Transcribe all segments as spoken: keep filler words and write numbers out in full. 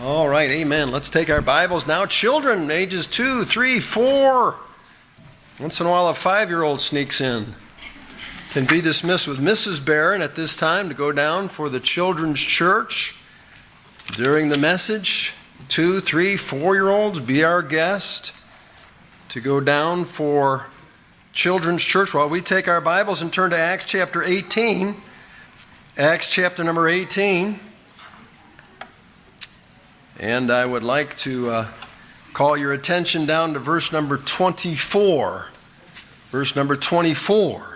All right, amen. Let's take our Bibles now. Children, ages two, three, four. Once in a while, a five-year-old sneaks in. Can be dismissed with Missus Barron at this time to go down for the children's church. During the message, two, three, four-year-olds, be our guest to go down for children's church while we take our Bibles and turn to Acts chapter eighteen. Acts chapter number eighteen. And I would like to uh, call your attention down to verse number twenty-four. Verse number twenty-four.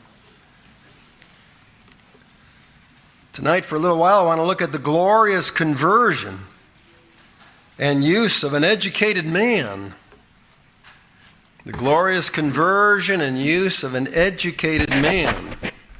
Tonight, for a little while, I want to look at the glorious conversion and use of an educated man. The glorious conversion and use of an educated man.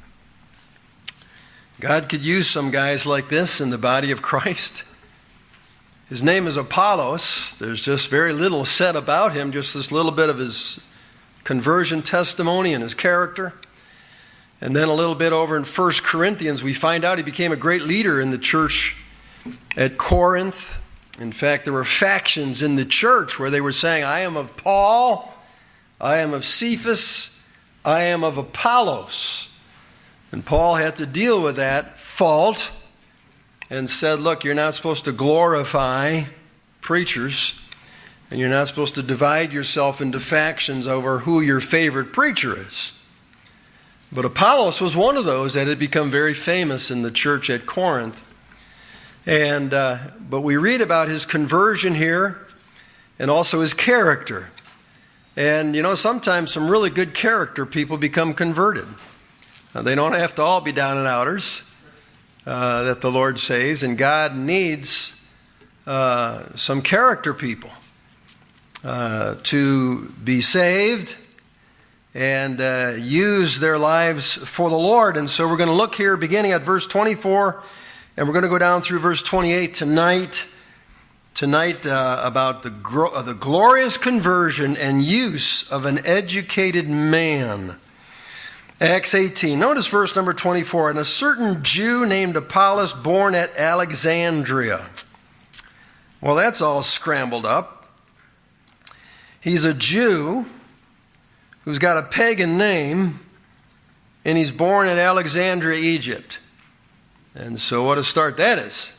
God could use some guys like this in the body of Christ. His name is Apollos. There's just very little said about him, just this little bit of his conversion testimony and his character. And then a little bit over in First Corinthians, we find out he became a great leader in the church at Corinth. In fact, there were factions in the church where they were saying, I am of Paul, I am of Cephas, I am of Apollos. And Paul had to deal with that fault and said, look, you're not supposed to glorify preachers, and you're not supposed to divide yourself into factions over who your favorite preacher is. But Apollos was one of those that had become very famous in the church at Corinth. And uh, but we read about his conversion here and also his character. And, you know, sometimes some really good character people become converted. Uh, they don't have to all be down and outers. Uh, that the Lord saves, and God needs uh, some character people uh, to be saved and uh, use their lives for the Lord. And so we're going to look here beginning at verse twenty-four, and we're going to go down through verse twenty-eight tonight, tonight uh, about the, gro- uh, the glorious conversion and use of an educated man. Acts eighteen. Notice verse number twenty-four. And a certain Jew named Apollos, born at Alexandria. Well, that's all scrambled up. He's a Jew who's got a pagan name, and he's born at Alexandria, Egypt. And so what a start that is.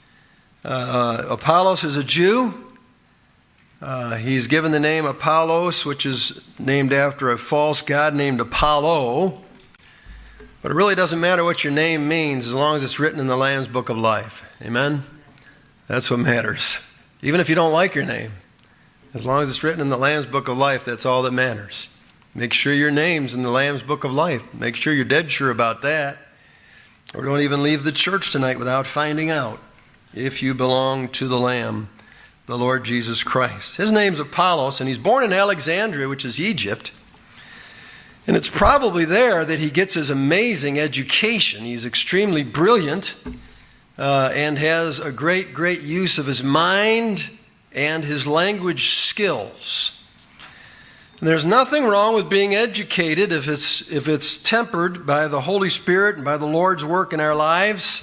Uh, Apollos is a Jew. Uh, he's given the name Apollos, which is named after a false god named Apollo. But it really doesn't matter what your name means as long as it's written in the Lamb's Book of Life. Amen? That's what matters. Even if you don't like your name. As long as it's written in the Lamb's Book of Life, that's all that matters. Make sure your name's in the Lamb's Book of Life. Make sure you're dead sure about that. Or don't even leave the church tonight without finding out if you belong to the Lamb, the Lord Jesus Christ. His name's Apollos, and he's born in Alexandria, which is Egypt. And it's probably there that he gets his amazing education. He's extremely brilliant uh, and has a great, great use of his mind and his language skills. And there's nothing wrong with being educated if it's, if it's tempered by the Holy Spirit and by the Lord's work in our lives.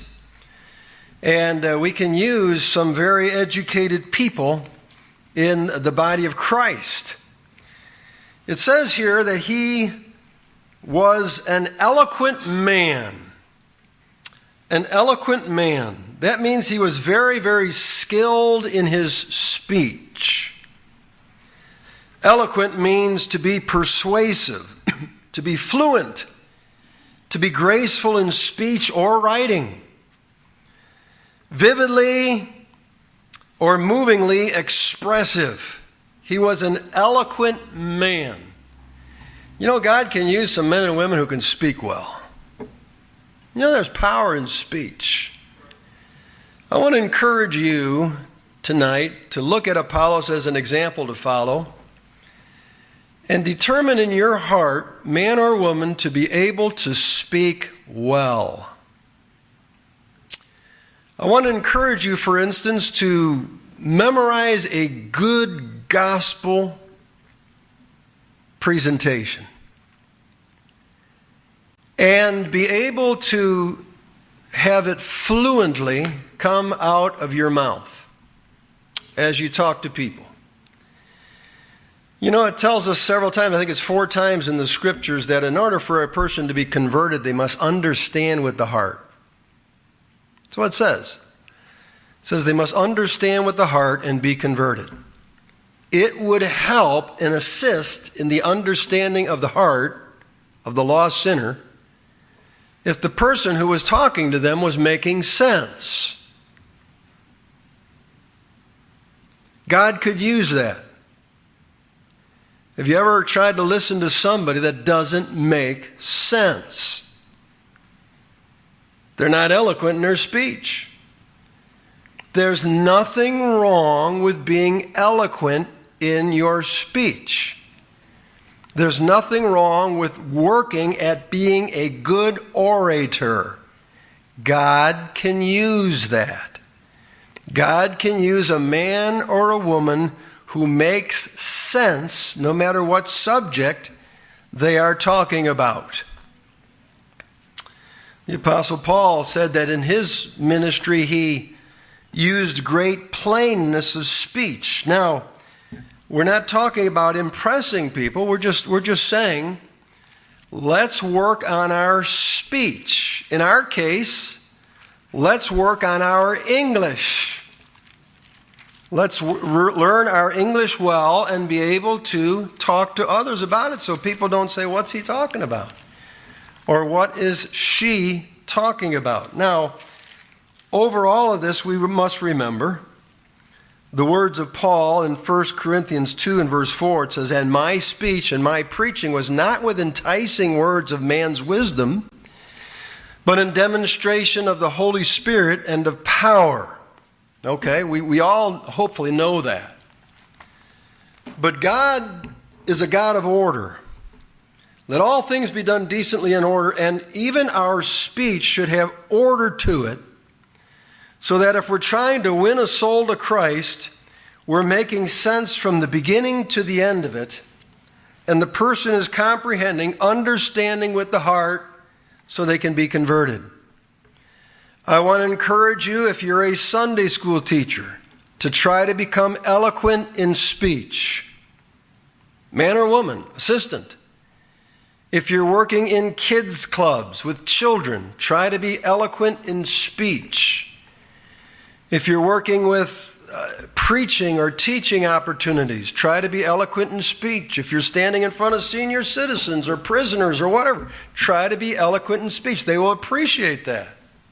And uh, we can use some very educated people in the body of Christ. It says here that he was an eloquent man. An eloquent man. That means he was very, very skilled in his speech. Eloquent means to be persuasive, to be fluent, to be graceful in speech or writing. Vividly or movingly expressive. He was an eloquent man. You know, God can use some men and women who can speak well. You know, there's power in speech. I want to encourage you tonight to look at Apollos as an example to follow and determine in your heart, man or woman, to be able to speak well. I want to encourage you, for instance, to memorize a good gospel presentation and be able to have it fluently come out of your mouth. as you talk to people. You know, it tells us several times, I think it's four times in the scriptures, that in order for a person to be converted, they must understand with the heart. That's what it says. It says they must understand with the heart and be converted. It would help and assist in the understanding of the heart of the lost sinner if the person who was talking to them was making sense. God could use that. Have you ever tried to listen to somebody that doesn't make sense? They're not eloquent in their speech. There's nothing wrong with being eloquent in your speech. There's nothing wrong with working at being a good orator. God can use that. God can use a man or a woman who makes sense no matter what subject they are talking about. The Apostle Paul said that in his ministry he used great plainness of speech. Now, we're not talking about impressing people. We're just, we're just saying, let's work on our speech. In our case, let's work on our English. Let's re- learn our English well and be able to talk to others about it so people don't say, what's he talking about? Or what is she talking about? Now, over all of this, we must remember the words of Paul in First Corinthians two and verse four. It says, and my speech and my preaching was not with enticing words of man's wisdom, but in demonstration of the Holy Spirit and of power. Okay, we, we all hopefully know that. But God is a God of order. Let all things be done decently in order, and even our speech should have order to it, so that if we're trying to win a soul to Christ, we're making sense from the beginning to the end of it, and the person is comprehending, understanding with the heart, so they can be converted. I want to encourage you, if you're a Sunday school teacher, to try to become eloquent in speech. Man or woman, assistant. If you're working in kids' clubs with children, try to be eloquent in speech. If you're working with uh, preaching or teaching opportunities, try to be eloquent in speech. If you're standing in front of senior citizens or prisoners or whatever, try to be eloquent in speech. They will appreciate that.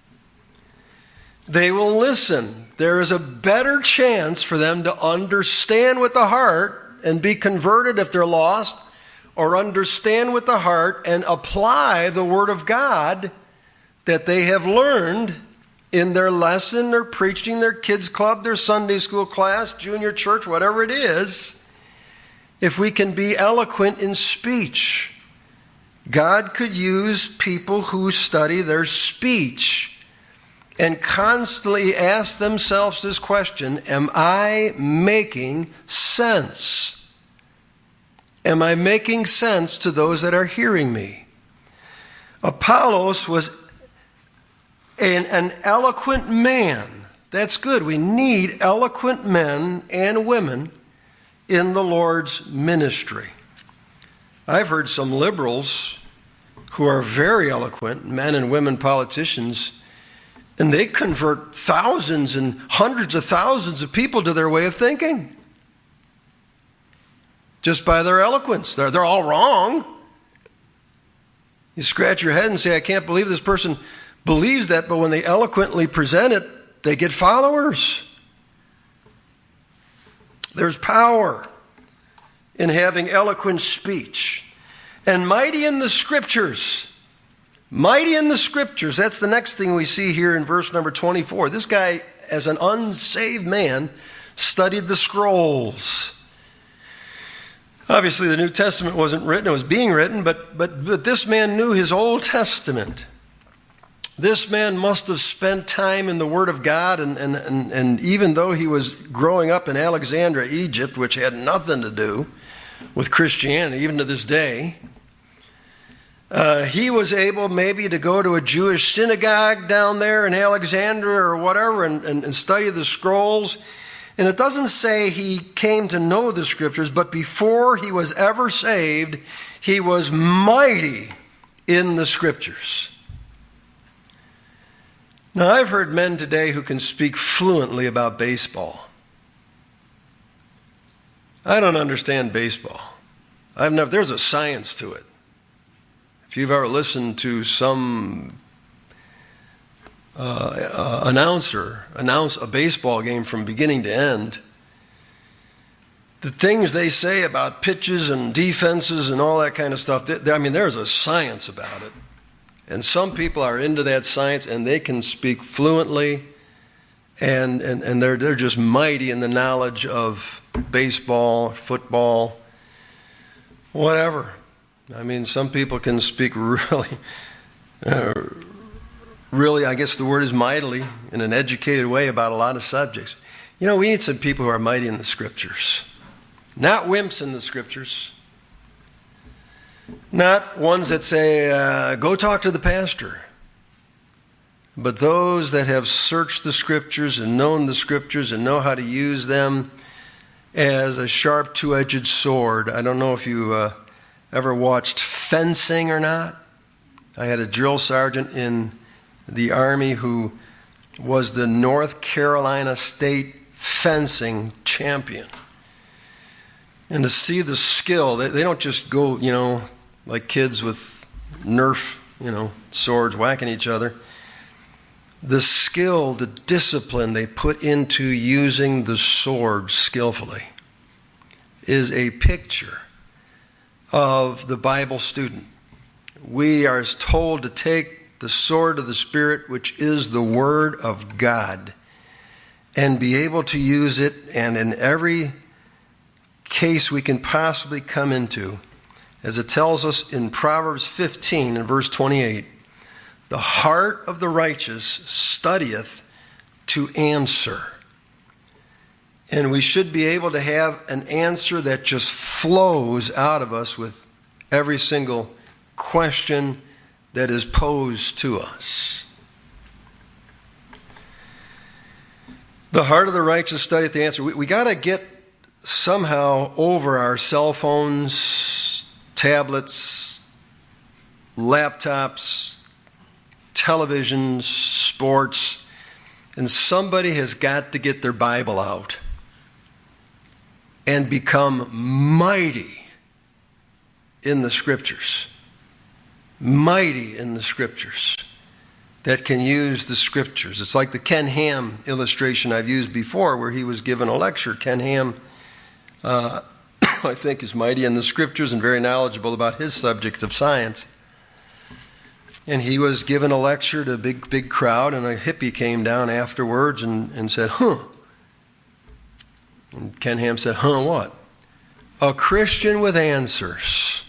They will listen. There is a better chance for them to understand with the heart and be converted if they're lost, or understand with the heart and apply the Word of God that they have learned in their lesson, their preaching, their kids' club, their Sunday school class, junior church, whatever it is. If we can be eloquent in speech, God could use people who study their speech and constantly ask themselves this question: am I making sense? Am I making sense to those that are hearing me? Apollos was an, an eloquent man. That's good. We need eloquent men and women in the Lord's ministry. I've heard some liberals who are very eloquent, men and women politicians, and they convert thousands and hundreds of thousands of people to their way of thinking. Just by their eloquence. They're, they're all wrong. You scratch your head and say, I can't believe this person believes that, but when they eloquently present it, they get followers. There's power in having eloquent speech. And mighty in the Scriptures. Mighty in the Scriptures. That's the next thing we see here in verse number twenty-four. This guy, as an unsaved man, studied the scrolls. Obviously, the New Testament wasn't written. It was being written, but, but, but this man knew his Old Testament. This man must have spent time in the Word of God, and, and, and, and even though he was growing up in Alexandria, Egypt, which had nothing to do with Christianity, even to this day, uh, he was able maybe to go to a Jewish synagogue down there in Alexandria or whatever and, and, and study the scrolls. And it doesn't say he came to know the Scriptures, but before he was ever saved, he was mighty in the Scriptures. Now, I've heard men today who can speak fluently about baseball. I don't understand baseball. I've never, there's a science to it. If you've ever listened to some uh, uh, announcer announce a baseball game from beginning to end, the things they say about pitches and defenses and all that kind of stuff, they, I mean, there's a science about it. And some people are into that science, and they can speak fluently, and, and, and they're, they're just mighty in the knowledge of baseball, football, whatever. I mean, some people can speak really, uh, really, I guess the word is mightily, in an educated way about a lot of subjects. You know, we need some people who are mighty in the Scriptures. Not wimps in the Scriptures. Not ones that say, uh, go talk to the pastor. But those that have searched the Scriptures and known the Scriptures and know how to use them as a sharp two-edged sword. I don't know if you uh, ever watched fencing or not. I had a drill sergeant in the Army who was the North Carolina State fencing champion. And to see the skill, they, they don't just go, you know, like kids with Nerf, you know, swords whacking each other. The skill, the discipline they put into using the sword skillfully is a picture of the Bible student. We are told to take the sword of the Spirit, which is the Word of God, and be able to use it, and in every case we can possibly come into, as it tells us in Proverbs fifteen and verse twenty-eight, the heart of the righteous studieth to answer. And we should be able to have an answer that just flows out of us with every single question that is posed to us. The heart of the righteous studieth the answer. We, we got to get somehow over our cell phones, tablets, laptops, televisions, sports, and somebody has got to get their Bible out and become mighty in the Scriptures. Mighty in the Scriptures. That can use the Scriptures. It's like the Ken Ham illustration I've used before, where he was given a lecture. Ken Ham, uh, I think, is mighty in the Scriptures and very knowledgeable about his subject of science. And he was given a lecture to a big, big crowd, and a hippie came down afterwards and, and said, huh. And Ken Ham said, huh, what? A Christian with answers.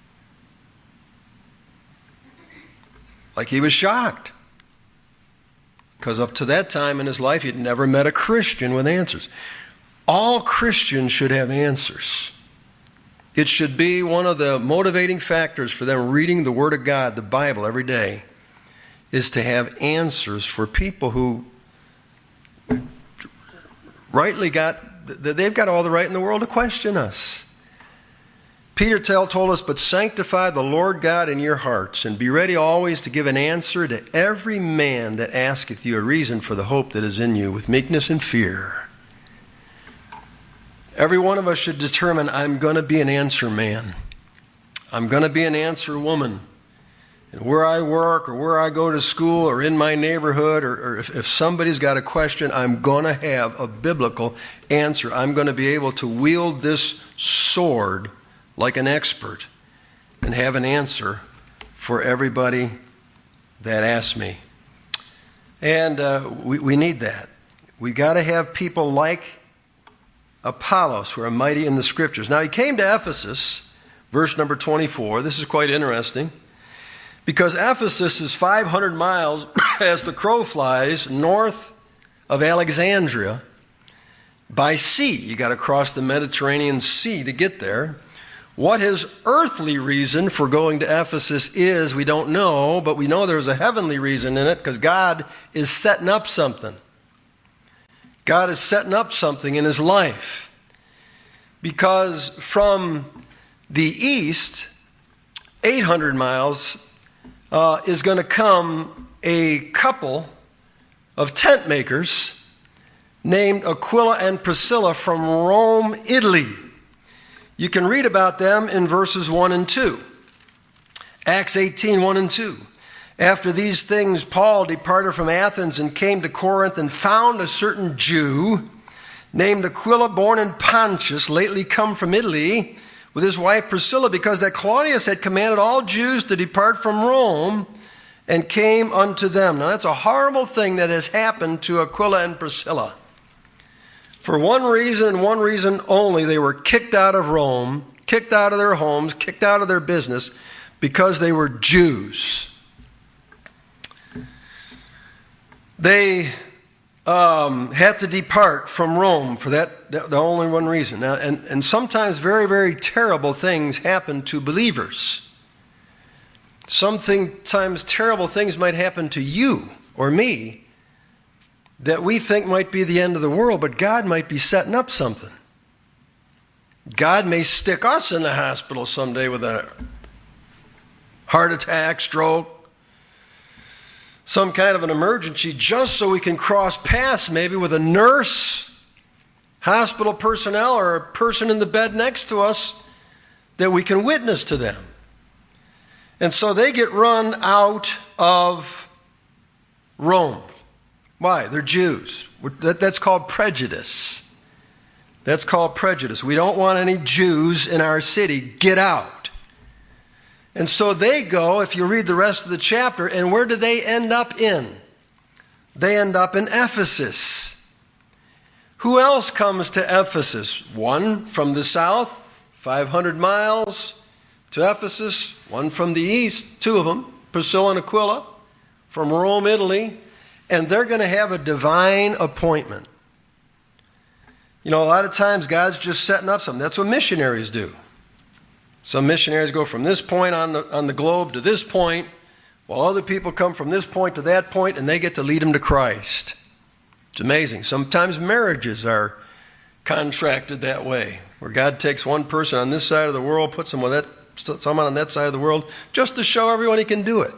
Like he was shocked. Because up to that time in his life, he'd never met a Christian with answers. All Christians should have answers. It should be one of the motivating factors for them reading the Word of God, the Bible, every day, is to have answers for people who rightly got, they've got all the right in the world to question us. Peter tell, told us, but sanctify the Lord God in your hearts, and be ready always to give an answer to every man that asketh you a reason for the hope that is in you, with meekness and fear. Every one of us should determine, I'm going to be an answer man. I'm going to be an answer woman. And where I work or where I go to school or in my neighborhood, or, or if, if somebody's got a question, I'm going to have a biblical answer. I'm going to be able to wield this sword like an expert and have an answer for everybody that asks me. And uh, we, we need that. We got to have people like Apollos, who are mighty in the Scriptures. Now, he came to Ephesus, verse number twenty-four. This is quite interesting, because Ephesus is five hundred miles as the crow flies north of Alexandria by sea. You got to cross the Mediterranean Sea to get there. What his earthly reason for going to Ephesus is, we don't know, but we know there's a heavenly reason in it, because God is setting up something. God is setting up something in his life. Because from the east, eight hundred miles, uh, is going to come a couple of tent makers named Aquila and Priscilla from Rome, Italy. You can read about them in verses one and two. Acts eighteen, one and two. After these things, Paul departed from Athens and came to Corinth and found a certain Jew named Aquila, born in Pontus, lately come from Italy, with his wife Priscilla, because that Claudius had commanded all Jews to depart from Rome, and came unto them. Now that's a horrible thing that has happened to Aquila and Priscilla. For one reason and one reason only, they were kicked out of Rome, kicked out of their homes, kicked out of their business, because they were Jews. They um, had to depart from Rome for that, that the only one reason. Now, and, and sometimes very, very terrible things happen to believers. Sometimes terrible things might happen to you or me that we think might be the end of the world, but God might be setting up something. God may stick us in the hospital someday with a heart attack, stroke, some kind of an emergency, just so we can cross paths maybe with a nurse, hospital personnel, or a person in the bed next to us that we can witness to them. And so they get run out of Rome. Why? They're Jews. That's called prejudice. That's called prejudice. We don't want any Jews in our city. Get out. And so they go, if you read the rest of the chapter, and where do they end up in? They end up in Ephesus. Who else comes to Ephesus? One from the south, five hundred miles to Ephesus. One from the east, two of them, Priscilla and Aquila, from Rome, Italy. And they're going to have a divine appointment. You know, a lot of times God's just setting up something. That's what missionaries do. Some missionaries go from this point on the, on the globe to this point, while other people come from this point to that point, and they get to lead them to Christ. It's amazing. Sometimes marriages are contracted that way, where God takes one person on this side of the world, puts them with that, someone on that side of the world, just to show everyone he can do it.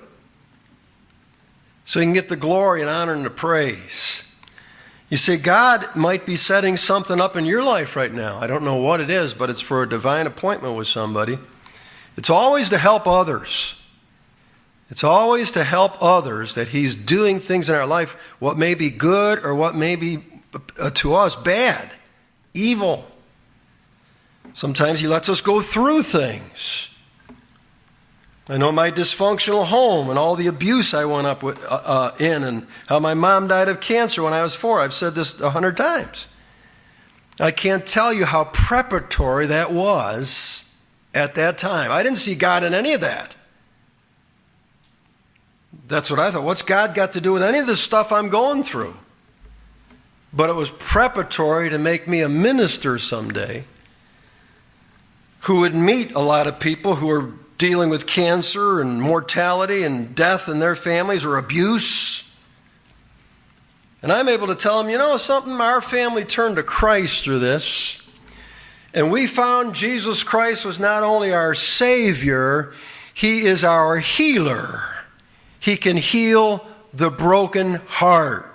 So he can get the glory and honor and the praise. You see, God might be setting something up in your life right now. I don't know what it is, but it's for a divine appointment with somebody. It's always to help others. It's always to help others that he's doing things in our life, what may be good or what may be uh, to us bad, evil. Sometimes he lets us go through things. I know my dysfunctional home and all the abuse I went up with, uh, uh, in, and how my mom died of cancer when I was four. I've said this a hundred times. I can't tell you how preparatory that was at that time. I didn't see God in any of that. That's what I thought. What's God got to do with any of this stuff I'm going through? But it was preparatory to make me a minister someday who would meet a lot of people who are dealing with cancer and mortality and death in their families or abuse. And I'm able to tell them, you know something, our family turned to Christ through this. And we found Jesus Christ was not only our Savior, he is our healer. He can heal the broken heart.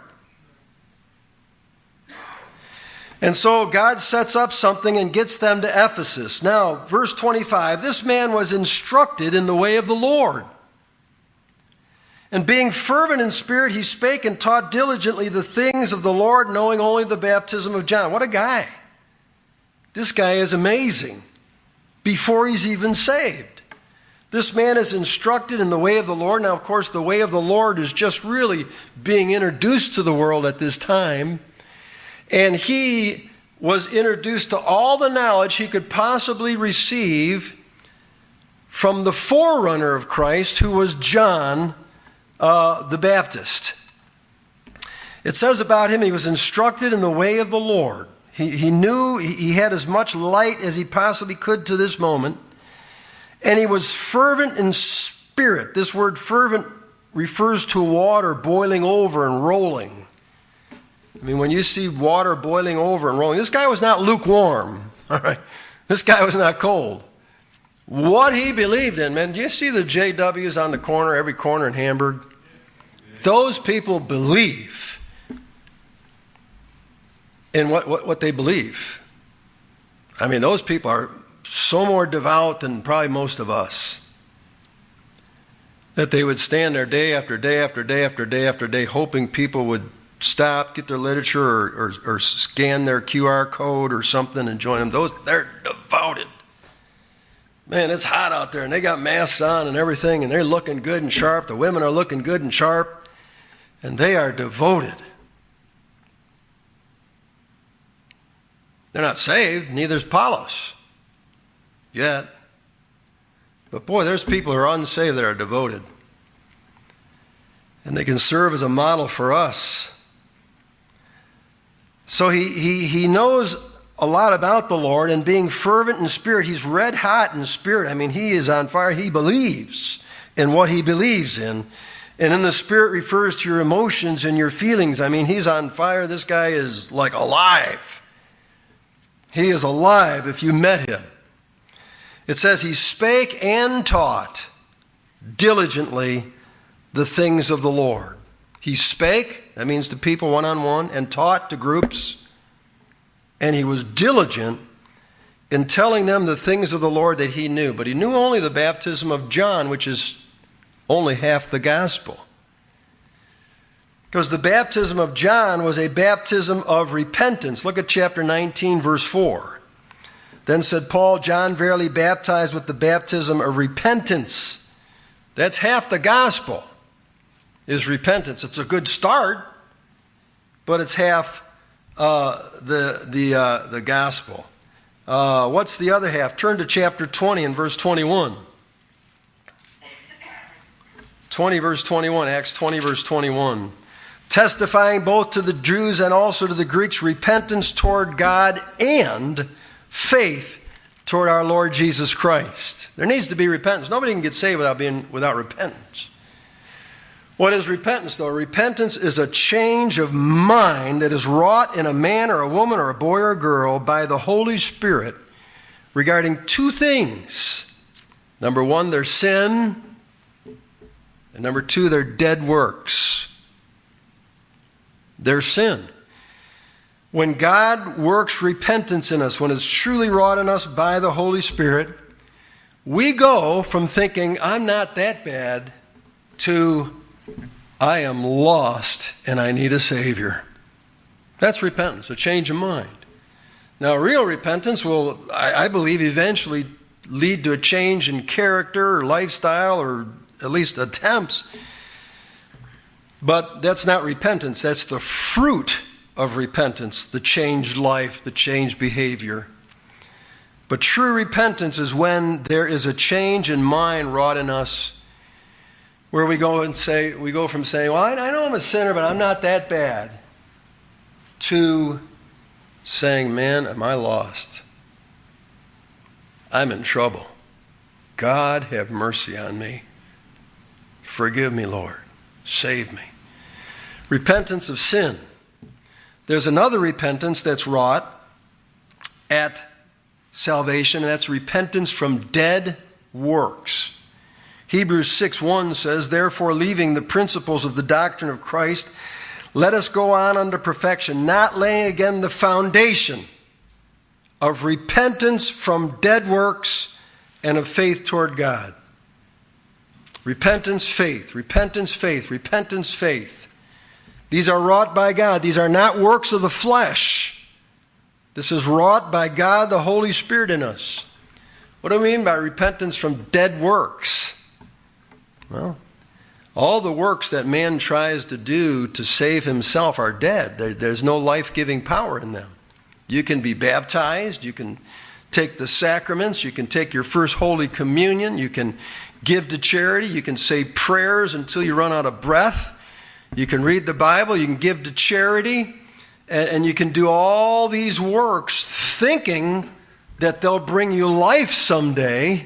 And so God sets up something and gets them to Ephesus. Now, verse twenty-five, this man was instructed in the way of the Lord. And being fervent in spirit, he spake and taught diligently the things of the Lord, knowing only the baptism of John. What a guy. This guy is amazing before he's even saved. This man is instructed in the way of the Lord. Now, of course, the way of the Lord is just really being introduced to the world at this time. And he was introduced to all the knowledge he could possibly receive from the forerunner of Christ, who was John uh, the Baptist. It says about him, he was instructed in the way of the Lord. He, he knew he had as much light as he possibly could to this moment. And he was fervent in spirit. This word fervent refers to water boiling over and rolling. I mean, when you see water boiling over and rolling, this guy was not lukewarm. All right, this guy was not cold. What he believed in, man. Do you see the J Ws on the corner, every corner in Hamburg? Those people believe in what, what, what they believe. I mean, those people are so more devout than probably most of us. That they would stand there day after day after day after day after day hoping people would stop, get their literature, or, or, or scan their Q R code or something and join them. Those, they're devoted. Man, it's hot out there, and they got masks on and everything, and they're looking good and sharp. The women are looking good and sharp, and they are devoted. They're not saved, neither is Apollos yet. But boy, there's people who are unsaved that are devoted. And they can serve as a model for us. So he, he, he knows a lot about the Lord, and being fervent in spirit, he's red hot in spirit. I mean, he is on fire. He believes in what he believes in. And in the spirit refers to your emotions and your feelings. I mean, he's on fire. This guy is like alive. He is alive if you met him. It says he spake and taught diligently the things of the Lord. He spake, that means to people one-on-one, and taught to groups. And he was diligent in telling them the things of the Lord that he knew. But he knew only the baptism of John, which is only half the gospel. Because the baptism of John was a baptism of repentance. Look at chapter nineteen, verse four. Then said Paul, John verily baptized with the baptism of repentance. That's half the gospel, is repentance. It's a good start, but it's half uh, the, the, uh, the gospel. Uh, what's the other half? Turn to chapter twenty and verse twenty-one. twenty verse twenty-one, Acts twenty verse twenty-one. Testifying both to the Jews and also to the Greeks repentance toward God and faith toward our Lord Jesus Christ. There needs to be repentance. Nobody can get saved without being without repentance. What is repentance, though? Repentance is a change of mind that is wrought in a man or a woman or a boy or a girl by the Holy Spirit regarding two things. Number one, their sin, and number two, their dead works. Their sin. When God works repentance in us, when it's truly wrought in us by the Holy Spirit, we go from thinking, I'm not that bad, to I am lost and I need a Savior. That's repentance, a change of mind. Now, real repentance will, I, I believe, eventually lead to a change in character or lifestyle, or at least attempts. But that's not repentance. That's the fruit of repentance, the changed life, the changed behavior. But true repentance is when there is a change in mind wrought in us, where we go and say, we go from saying, well, I, I know I'm a sinner, but I'm not that bad, to saying, man, am I lost? I'm in trouble. God, have mercy on me. Forgive me, Lord. Save me. Repentance of sin. There's another repentance that's wrought at salvation, and that's repentance from dead works. Hebrews six one says, therefore, leaving the principles of the doctrine of Christ, let us go on unto perfection, not laying again the foundation of repentance from dead works and of faith toward God. Repentance, faith, repentance, faith, repentance, faith. These are wrought by God. These are not works of the flesh. This is wrought by God, the Holy Spirit in us. What do I mean by repentance from dead works? Well, all the works that man tries to do to save himself are dead. There, there's no life-giving power in them. You can be baptized. You can take the sacraments. You can take your first Holy Communion. You can give to charity. You can say prayers until you run out of breath. You can read the Bible. You can give to charity. And, and you can do all these works thinking that they'll bring you life someday.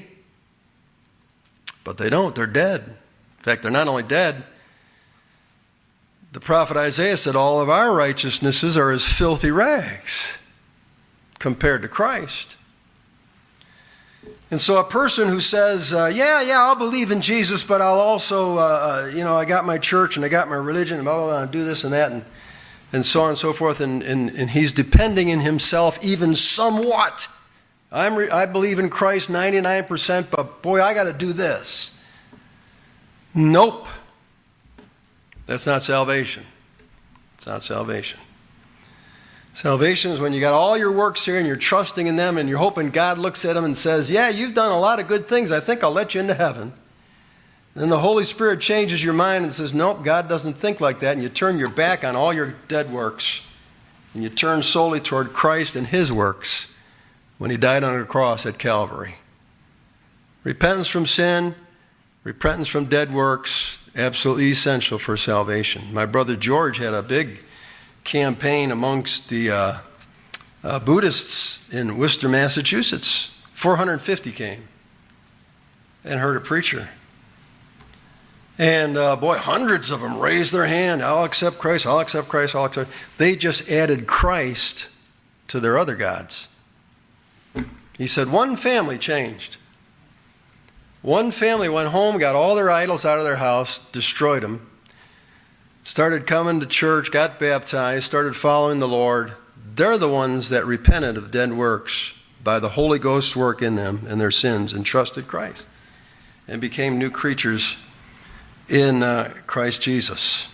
But they don't. They're dead. In fact, they're not only dead, The prophet Isaiah said, all of our righteousnesses are as filthy rags compared to Christ. And so a person who says, uh, yeah, yeah, I'll believe in Jesus, but I'll also, uh, you know, I got my church and I got my religion and blah, blah, blah, and do this and that and, and so on and so forth, and, and, and he's depending in himself even somewhat. I'm re- I believe in Christ ninety-nine percent, but boy, I got to do this. Nope. That's not salvation. It's not salvation. Salvation is when you got all your works here and you're trusting in them and you're hoping God looks at them and says, yeah, you've done a lot of good things. I think I'll let you into heaven. And then the Holy Spirit changes your mind and says, nope, God doesn't think like that. And you turn your back on all your dead works. And you turn solely toward Christ and his works when he died on the cross at Calvary. Repentance from sin, repentance from dead works, absolutely essential for salvation. My brother George had a big campaign amongst the uh, uh, Buddhists in Worcester, Massachusetts. four hundred fifty came and heard a preacher. And uh, boy, hundreds of them raised their hand. I'll accept Christ, I'll accept Christ, I'll accept. They just added Christ to their other gods. He said one family changed. One family went home, got all their idols out of their house, destroyed them, started coming to church, got baptized, started following the Lord. They're the ones that repented of dead works by the Holy Ghost's work in them and their sins and trusted Christ and became new creatures in uh, Christ Jesus.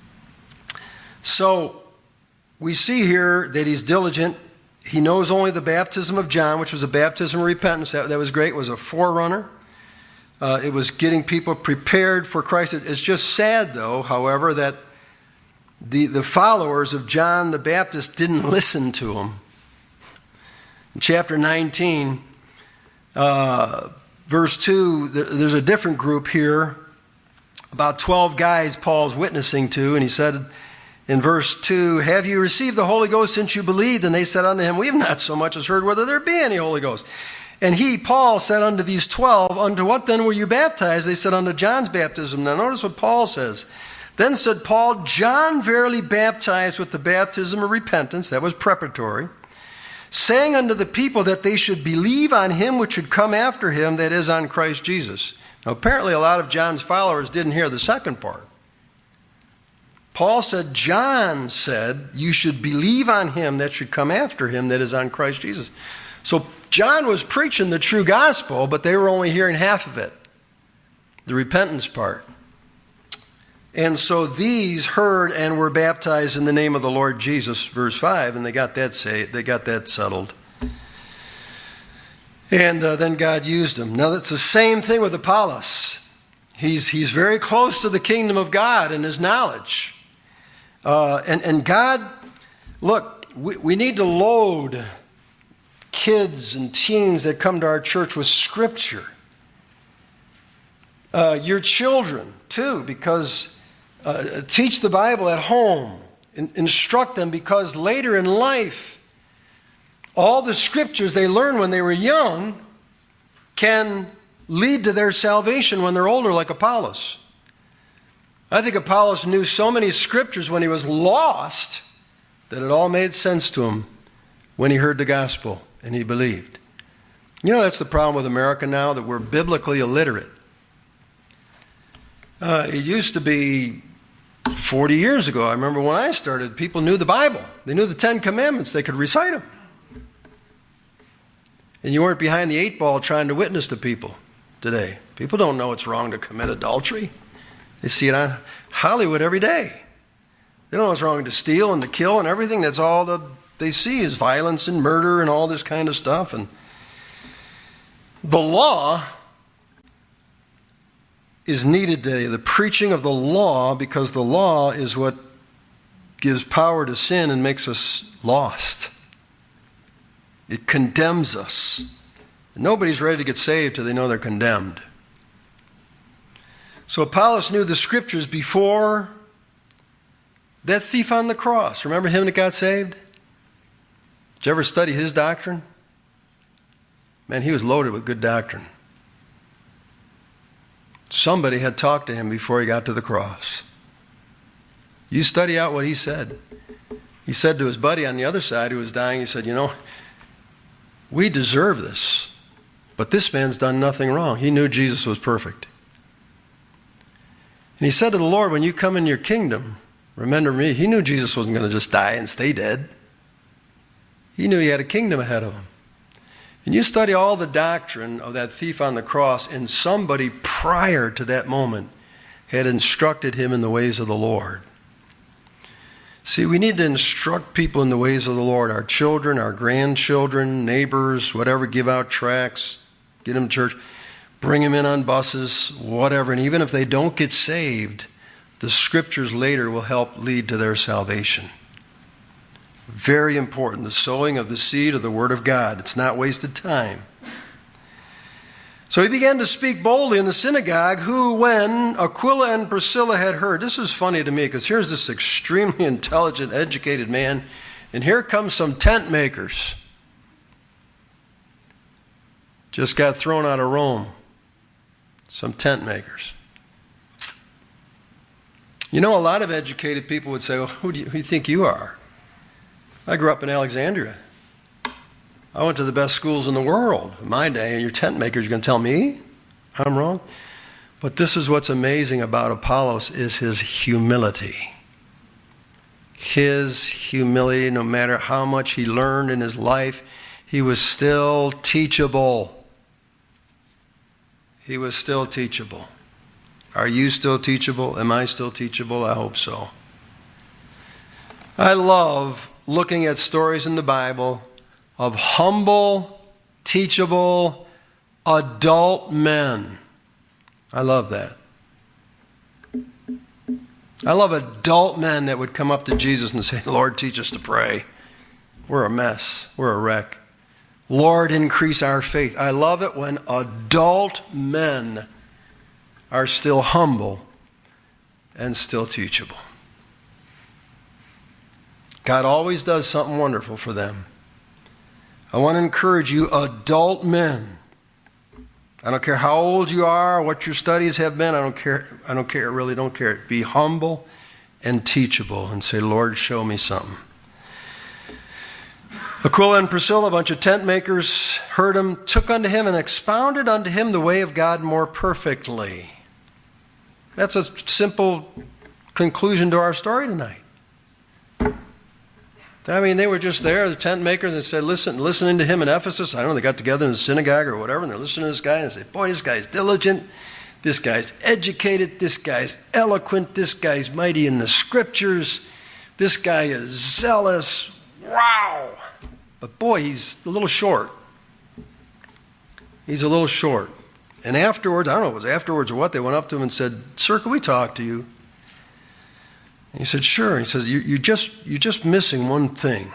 So we see here that he's diligent. He knows only the baptism of John, which was a baptism of repentance. That, that was great. It was a forerunner. Uh, it was getting people prepared for Christ. It's just sad, though, however, that the, the followers of John the Baptist didn't listen to him. In chapter nineteen, uh, verse two, there's a different group here, about twelve guys Paul's witnessing to, and he said in verse two, have you received the Holy Ghost since you believed? And they said unto him, we have not so much as heard whether there be any Holy Ghost. And he, Paul, said unto these twelve, unto what then were you baptized? They said, unto John's baptism. Now notice what Paul says. Then said Paul, John verily baptized with the baptism of repentance, that was preparatory, saying unto the people that they should believe on him which should come after him, that is, on Christ Jesus. Now apparently a lot of John's followers didn't hear the second part. Paul said, John said, you should believe on him that should come after him, that is, on Christ Jesus. So John was preaching the true gospel, but they were only hearing half of it, the repentance part. And so these heard and were baptized in the name of the Lord Jesus, verse five, and they got that say, they got that settled. And uh, then God used them. Now that's the same thing with Apollos. He's he's very close to the kingdom of God in his knowledge. Uh, and, and God, look, we, we need to load kids and teens that come to our church with Scripture. Uh, your children, too, because uh, teach the Bible at home. In, instruct them, because later in life, all the Scriptures they learned when they were young can lead to their salvation when they're older, like Apollos. I think Apollos knew so many Scriptures when he was lost that it all made sense to him when he heard the gospel. And he believed. You know, that's the problem with America now, that we're biblically illiterate. Uh, it used to be forty years ago. I remember when I started, people knew the Bible. They knew the Ten Commandments. They could recite them. And you weren't behind the eight ball trying to witness to people today. People don't know it's wrong to commit adultery. They see it on Hollywood every day. They don't know it's wrong to steal and to kill and everything. That's all the they see is violence and murder and all this kind of stuff. And the law is needed today, the preaching of the law, because the law is what gives power to sin and makes us lost. It condemns us. And nobody's ready to get saved till they know they're condemned. So Apollos knew the Scriptures before that thief on the cross. Remember him that got saved? Did you ever study his doctrine? Man, he was loaded with good doctrine. Somebody had talked to him before he got to the cross. You study out what he said. He said to his buddy on the other side who was dying, he said, you know, we deserve this, but this man's done nothing wrong. He knew Jesus was perfect. And he said to the Lord, when you come in your kingdom, remember me. He knew Jesus wasn't going to just die and stay dead. He knew he had a kingdom ahead of him. And you study all the doctrine of that thief on the cross, and somebody prior to that moment had instructed him in the ways of the Lord. See, we need to instruct people in the ways of the Lord. Our children, our grandchildren, neighbors, whatever, give out tracts, get them to church, bring them in on buses, whatever. And even if they don't get saved, the scriptures later will help lead to their salvation. Very important. The sowing of the seed of the Word of God. It's not wasted time. So he began to speak boldly in the synagogue, who, when Aquila and Priscilla had heard, this is funny to me because here's this extremely intelligent, educated man, and here comes some tent makers. Just got thrown out of Rome. Some tent makers. You know, a lot of educated people would say, well, who do you, who do you think you are? I grew up in Alexandria. I went to the best schools in the world in my day, and your tent makers are going to tell me I'm wrong? But this is what's amazing about Apollos is his humility. His humility, no matter how much he learned in his life, he was still teachable. He was still teachable. Are you still teachable? Am I still teachable? I hope so. I love looking at stories in the Bible of humble, teachable, adult men. I love that. I love adult men that would come up to Jesus and say, Lord, teach us to pray. We're a mess. We're a wreck. Lord, increase our faith. I love it when adult men are still humble and still teachable. God always does something wonderful for them. I want to encourage you, adult men. I don't care how old you are, what your studies have been. I don't care. I don't care. I really don't care. Be humble and teachable and say, Lord, show me something. Aquila and Priscilla, a bunch of tent makers, heard him, took unto him, and expounded unto him the way of God more perfectly. That's a simple conclusion to our story tonight. I mean, they were just there, the tent makers, and said, listen, listening to him in Ephesus. I don't know, they got together in the synagogue or whatever, and they're listening to this guy and say, boy, this guy's diligent, this guy's educated, this guy's eloquent, this guy's mighty in the scriptures, this guy is zealous. Wow! But boy, he's a little short. He's a little short. And afterwards, I don't know if it was afterwards or what, they went up to him and said, sir, can we talk to you? And he said, sure. He says, you, you just, you're just missing one thing.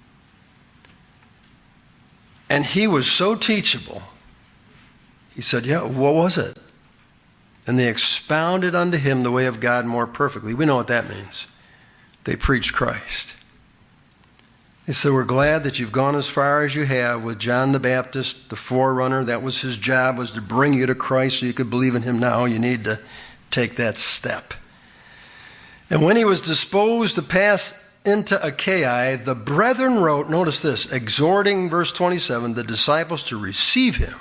And he was so teachable. He said, yeah, what was it? And they expounded unto him the way of God more perfectly. We know what that means. They preached Christ. They said, we're glad that you've gone as far as you have with John the Baptist, the forerunner. That was his job, was to bring you to Christ so you could believe in him. Now you need to take that step. And when he was disposed to pass into Achaia, the brethren wrote, notice this, exhorting, verse twenty-seven, the disciples to receive him,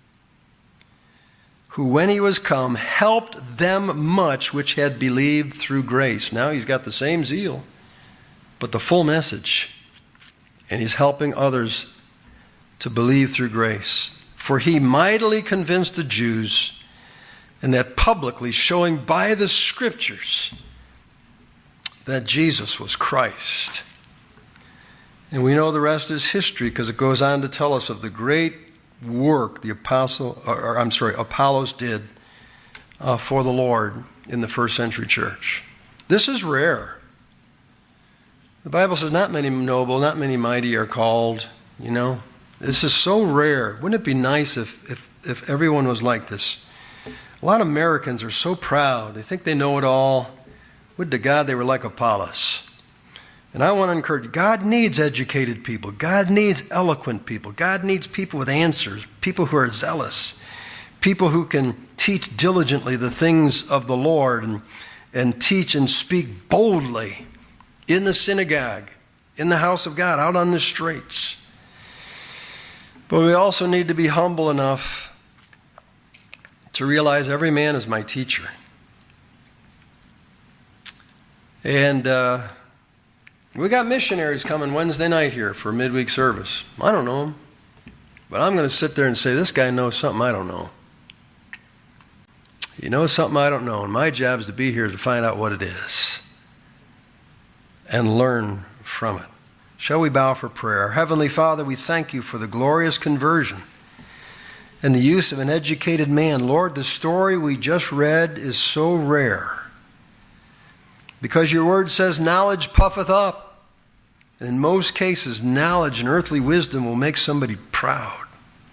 who when he was come helped them much which had believed through grace. Now he's got the same zeal, but the full message. And he's helping others to believe through grace. For he mightily convinced the Jews, and that publicly showing by the scriptures that Jesus was Christ. And we know the rest is history because it goes on to tell us of the great work the apostle, or, or I'm sorry, Apollos did uh, for the Lord in the first century church. This is rare. The Bible says not many noble, not many mighty are called, you know. This is so rare. Wouldn't it be nice if, if, if everyone was like this? A lot of Americans are so proud. They think they know it all. Would to God they were like Apollos. And I want to encourage, God needs educated people. God needs eloquent people. God needs people with answers, people who are zealous, people who can teach diligently the things of the Lord. And, and teach and speak boldly in the synagogue, in the house of God, out on the streets. But we also need to be humble enough to realize every man is my teacher. And uh, we got missionaries coming Wednesday night here for midweek service. I don't know them, but I'm going to sit there and say, this guy knows something I don't know. He knows something I don't know, and my job is to be here to find out what it is and learn from it. Shall we bow for prayer? Heavenly Father, we thank you for the glorious conversion and the use of an educated man. Lord, the story we just read is so rare because your word says knowledge puffeth up. And in most cases, knowledge and earthly wisdom will make somebody proud.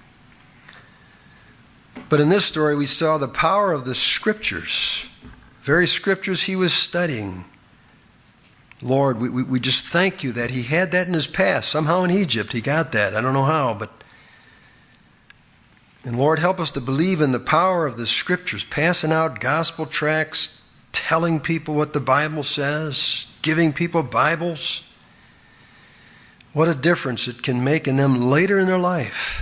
But in this story, we saw the power of the Scriptures, very Scriptures he was studying. Lord, we, we, we just thank you that he had that in his past. Somehow in Egypt he got that. I don't know how, but... And Lord, help us to believe in the power of the Scriptures, passing out gospel tracts, telling people what the Bible says, giving people Bibles. What a difference it can make in them later in their life.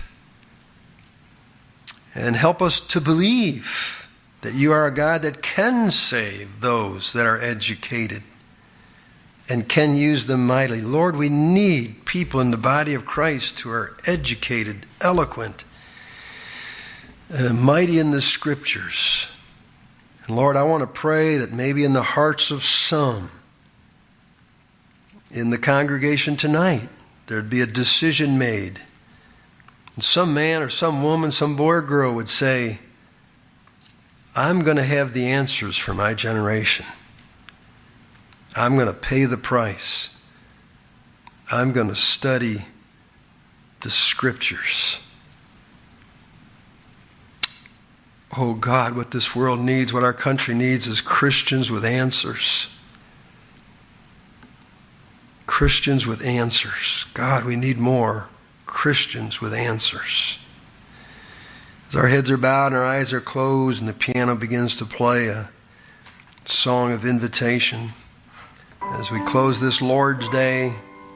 And help us to believe that you are a God that can save those that are educated and can use them mightily. Lord, we need people in the body of Christ who are educated, eloquent, uh, mighty in the Scriptures. And Lord, I want to pray that maybe in the hearts of some in the congregation tonight, there'd be a decision made. And some man or some woman, some boy or girl would say, I'm going to have the answers for my generation. I'm going to pay the price. I'm going to study the Scriptures. Oh God, what this world needs, what our country needs is Christians with answers. Christians with answers. God, we need more Christians with answers. As our heads are bowed and our eyes are closed and the piano begins to play a song of invitation, as we close this Lord's Day,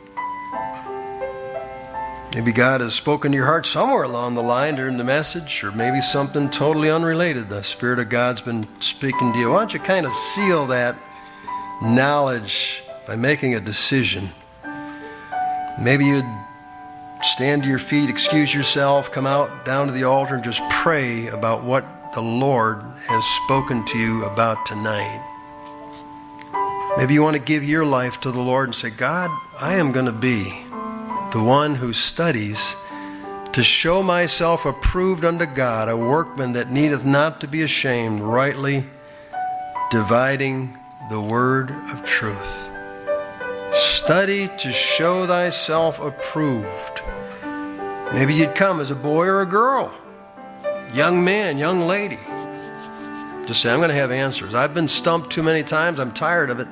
maybe God has spoken to your heart somewhere along the line during the message, or maybe something totally unrelated. The Spirit of God's been speaking to you. Why don't you kind of seal that knowledge by making a decision? Maybe you'd stand to your feet, excuse yourself, come out down to the altar and just pray about what the Lord has spoken to you about tonight. Maybe you want to give your life to the Lord and say, God, I am going to be the one who studies to show myself approved unto God, a workman that needeth not to be ashamed, rightly dividing the word of truth. Study to show thyself approved. Maybe you'd come as a boy or a girl, young man, young lady. Just say, I'm going to have answers. I've been stumped too many times. I'm tired of it.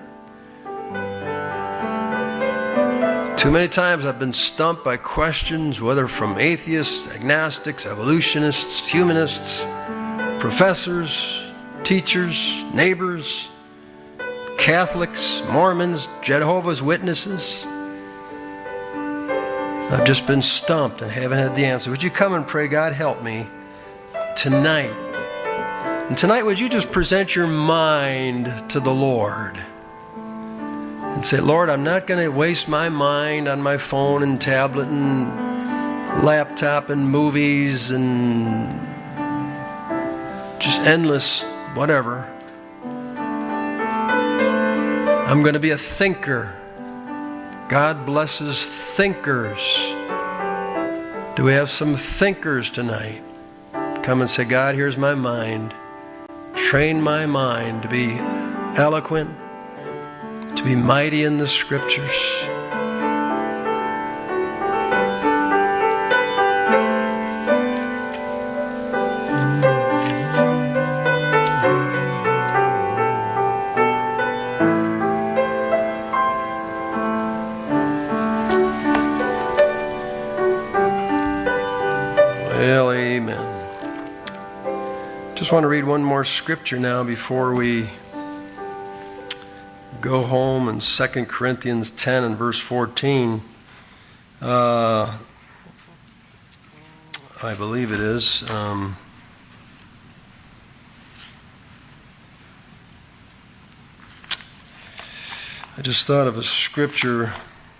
Too many times I've been stumped by questions, whether from atheists, agnostics, evolutionists, humanists, professors, teachers, neighbors, Catholics, Mormons, Jehovah's Witnesses. I've just been stumped and haven't had the answer. Would you come and pray, God, help me tonight? And tonight, would you just present your mind to the Lord and say, Lord, I'm not going to waste my mind on my phone and tablet and laptop and movies and just endless whatever. I'm going to be a thinker. God blesses thinkers. Do we have some thinkers tonight? Come and say, God, here's my mind. Train my mind to be eloquent, to be mighty in the Scriptures. Well, amen. Just want to read one more scripture now before we go home in Second Corinthians ten and verse fourteen. Uh, I believe it is. Um, I just thought of a scripture.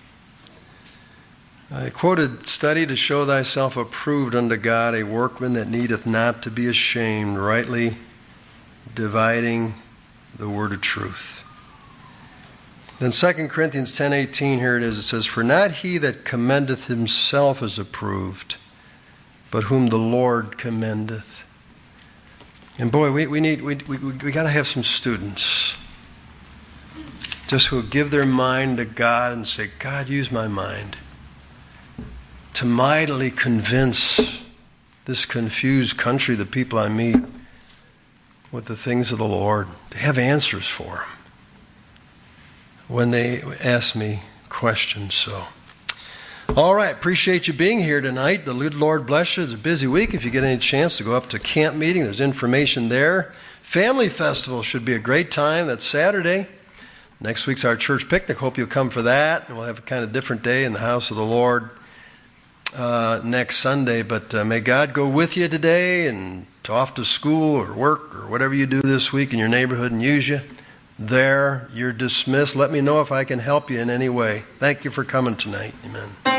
I quoted, "Study to show thyself approved unto God, a workman that needeth not to be ashamed, rightly dividing the word of truth." Then Second Corinthians ten eighteen, here it is. It says, "For not he that commendeth himself is approved, but whom the Lord commendeth." And boy, we, we need we we, we got to have some students just who give their mind to God and say, "God, use my mind to mightily convince this confused country, the people I meet, with the things of the Lord, to have answers for them when they ask me questions." So, all right, appreciate you being here tonight. The Lord bless you. It's a busy week. If you get any chance to go up to camp meeting, there's information there. Family Festival should be a great time. That's Saturday. Next week's our church picnic. Hope you'll come for that. And we'll have a kind of different day in the house of the Lord uh, next Sunday. But uh, may God go with you today and to off to school or work or whatever you do this week in your neighborhood and use you. There, you're dismissed. Let me know if I can help you in any way. Thank you for coming tonight. Amen.